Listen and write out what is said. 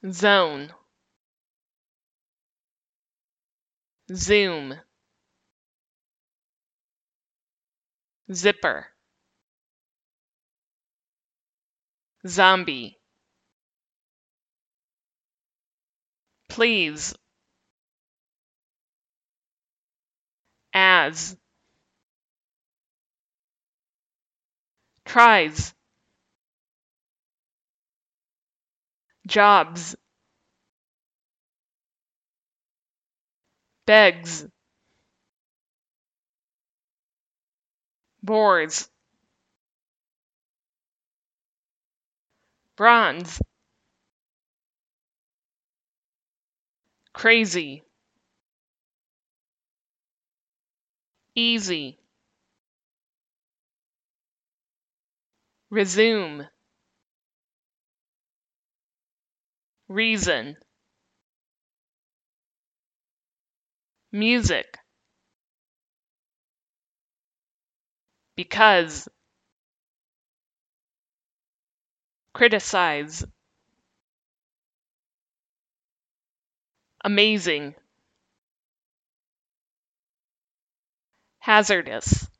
zone, zoom, zipper, zombie, please, as, tries, jobs, begs, bores, bronze, crazy, easy, resume, reason, music, because, criticize, amazing, hazardous,